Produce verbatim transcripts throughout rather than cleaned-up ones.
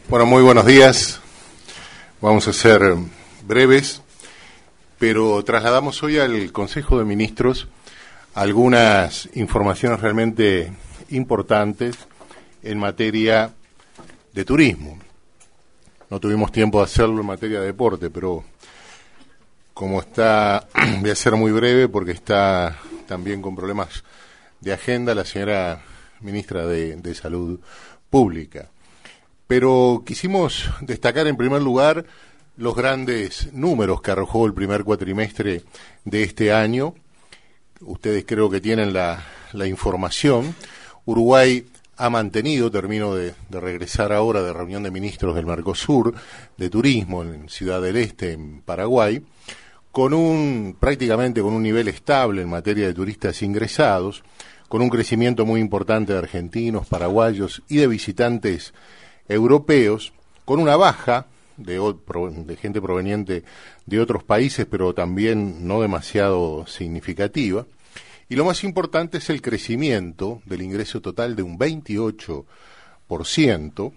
Bueno, muy buenos días. Vamos a ser breves, pero trasladamos hoy al Consejo de Ministros algunas informaciones realmente importantes en materia de turismo. No tuvimos tiempo de hacerlo en materia de deporte, pero como está, voy a ser muy breve porque está también con problemas de agenda la señora ministra de, de Salud Pública. Pero quisimos destacar en primer lugar los grandes números que arrojó el primer cuatrimestre de este año. Ustedes creo que tienen la, la información. Uruguay ha mantenido, termino de, de regresar ahora de reunión de ministros del Mercosur, de turismo en Ciudad del Este, en Paraguay, con un prácticamente con un nivel estable en materia de turistas ingresados, con un crecimiento muy importante de argentinos, paraguayos y de visitantes europeos, con una baja de, de gente proveniente de otros países, pero también no demasiado significativa. Y lo más importante es el crecimiento del ingreso total de un veintiocho por ciento.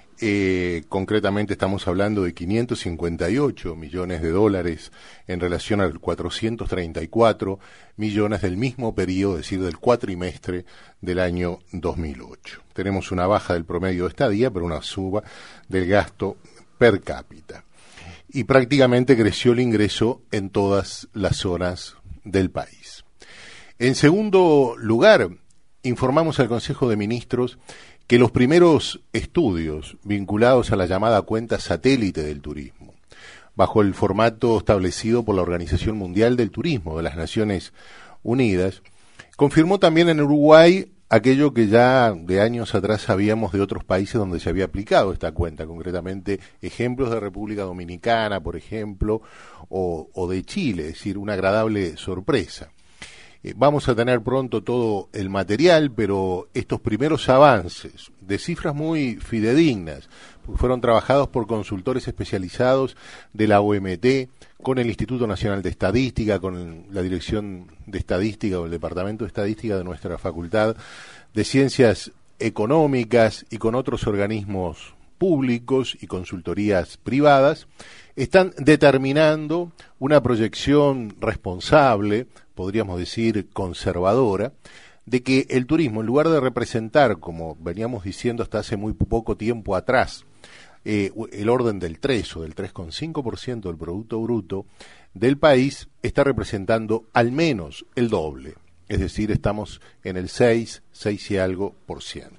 Eh, concretamente estamos hablando de quinientos cincuenta y ocho millones de dólares en relación a cuatrocientos treinta y cuatro millones del mismo periodo, es decir, del cuatrimestre del año dos mil ocho. Tenemos una baja del promedio de estadía, pero una suba del gasto per cápita. Y prácticamente creció el ingreso en todas las zonas del país. En segundo lugar, informamos al Consejo de Ministros que los primeros estudios vinculados a la llamada cuenta satélite del turismo, bajo el formato establecido por la Organización Mundial del Turismo de las Naciones Unidas, confirmó también en Uruguay aquello que ya de años atrás sabíamos de otros países donde se había aplicado esta cuenta, concretamente ejemplos de República Dominicana, por ejemplo, o, o de Chile, es decir, una agradable sorpresa. Eh, vamos a tener pronto todo el material, pero estos primeros avances de cifras muy fidedignas, porque fueron trabajados por consultores especializados de la O M T, con el Instituto Nacional de Estadística, con la Dirección de Estadística o el Departamento de Estadística de nuestra Facultad de Ciencias Económicas y con otros organismos públicos y consultorías privadas, están determinando una proyección responsable, podríamos decir conservadora, de que el turismo, en lugar de representar, como veníamos diciendo hasta hace muy poco tiempo atrás, eh, el orden del tres o del tres coma cinco por ciento del Producto Bruto del país, está representando al menos el doble, es decir, estamos en el seis, seis y algo por ciento.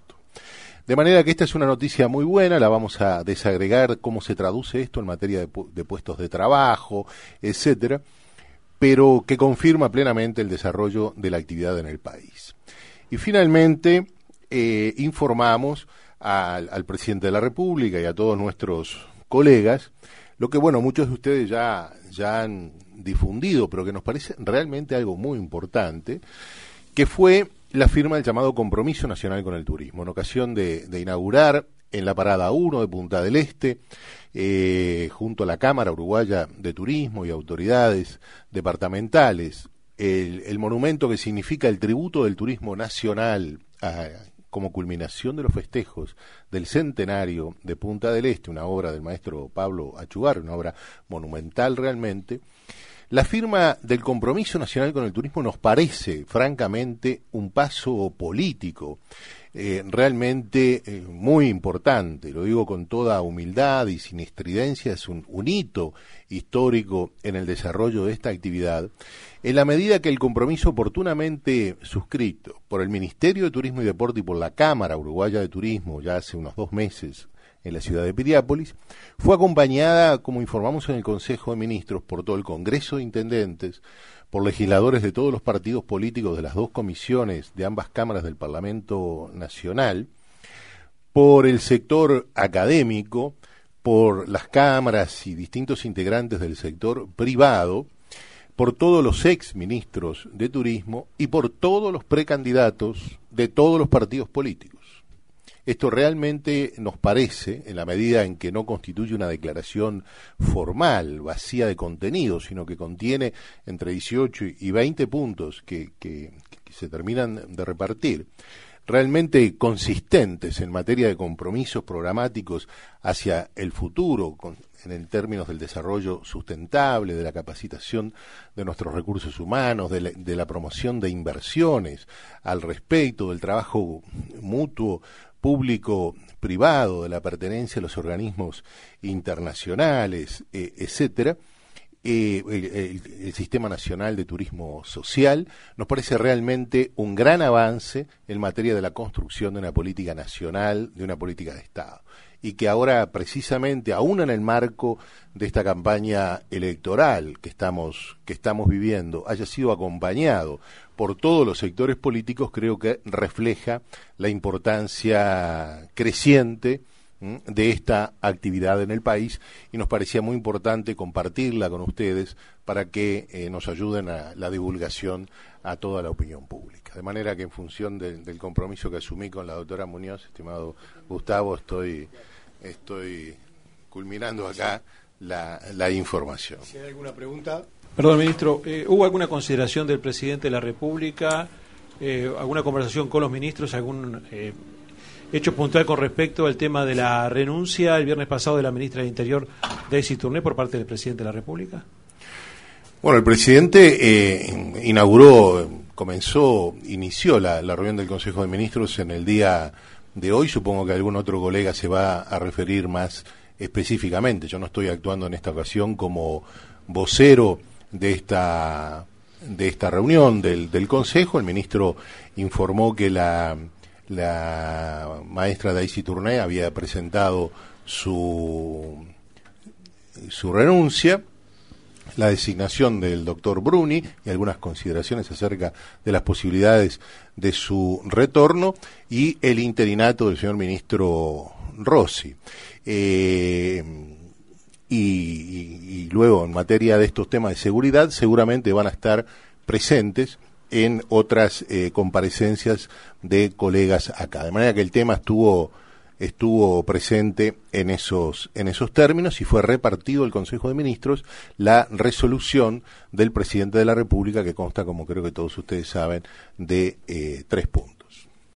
De manera que esta es una noticia muy buena, la vamos a desagregar cómo se traduce esto en materia de, pu- de puestos de trabajo, etcétera, pero que confirma plenamente el desarrollo de la actividad en el país. Y finalmente eh, informamos al, al presidente de la República y a todos nuestros colegas, lo que bueno, muchos de ustedes ya, ya han difundido, pero que nos parece realmente algo muy importante, que fue la firma del llamado Compromiso Nacional con el Turismo, en ocasión de, de inaugurar en la Parada uno de Punta del Este, eh, junto a la Cámara Uruguaya de Turismo y autoridades departamentales, el, el monumento que significa el tributo del turismo nacional a, como culminación de los festejos del centenario de Punta del Este, una obra del maestro Pablo Achugar, una obra monumental realmente. La firma del Compromiso Nacional con el Turismo nos parece, francamente, un paso político eh, realmente eh, muy importante, lo digo con toda humildad y sin estridencia, es un, un hito histórico en el desarrollo de esta actividad, en la medida que el compromiso oportunamente suscrito por el Ministerio de Turismo y Deporte y por la Cámara Uruguaya de Turismo ya hace unos dos meses, en la ciudad de Piriápolis, fue acompañada, como informamos en el Consejo de Ministros, por todo el Congreso de Intendentes, por legisladores de todos los partidos políticos de las dos comisiones de ambas cámaras del Parlamento Nacional, por el sector académico, por las cámaras y distintos integrantes del sector privado, por todos los ex ministros de Turismo y por todos los precandidatos de todos los partidos políticos. Esto realmente nos parece, en la medida en que no constituye una declaración formal, vacía de contenido, sino que contiene entre dieciocho y veinte puntos que, que, que se terminan de repartir, realmente consistentes en materia de compromisos programáticos hacia el futuro, con, en el términos del desarrollo sustentable, de la capacitación de nuestros recursos humanos, de la, de la promoción de inversiones al respecto, del trabajo mutuo público-privado, de la pertenencia a los organismos internacionales, eh, etcétera. Eh, el, el, el Sistema Nacional de Turismo Social nos parece realmente un gran avance en materia de la construcción de una política nacional, de una política de Estado, y que ahora precisamente, aún en el marco de esta campaña electoral que estamos, que estamos viviendo, haya sido acompañado por todos los sectores políticos, creo que refleja la importancia creciente de esta actividad en el país, y nos parecía muy importante compartirla con ustedes para que eh, nos ayuden a la divulgación a toda la opinión pública. De manera que en función de, del compromiso que asumí con la doctora Muñoz, estimado Gustavo, estoy, estoy culminando acá la, la información. Si hay alguna pregunta. Perdón, ministro, eh, ¿hubo alguna consideración del presidente de la República, eh, alguna conversación con los ministros, algún eh, hecho puntual con respecto al tema de la renuncia el viernes pasado de la ministra de Interior, Daisy Tourné, por parte del presidente de la República? Bueno, el presidente eh, inauguró, comenzó, inició la, la reunión del Consejo de Ministros en el día de hoy. Supongo que algún otro colega se va a referir más específicamente. Yo no estoy actuando en esta ocasión como vocero de esta, de esta reunión del, del Consejo. El ministro informó que la... La maestra Daisy Tourné había presentado su, su renuncia, la designación del doctor Bruni y algunas consideraciones acerca de las posibilidades de su retorno, y el interinato del señor ministro Rossi. Eh, y, y, y luego, en materia de estos temas de seguridad, seguramente van a estar presentes en otras eh, comparecencias de colegas acá. De manera que el tema estuvo estuvo presente en esos en esos términos, y fue repartido el Consejo de Ministros la resolución del presidente de la República, que consta, como creo que todos ustedes saben, de eh, tres puntos.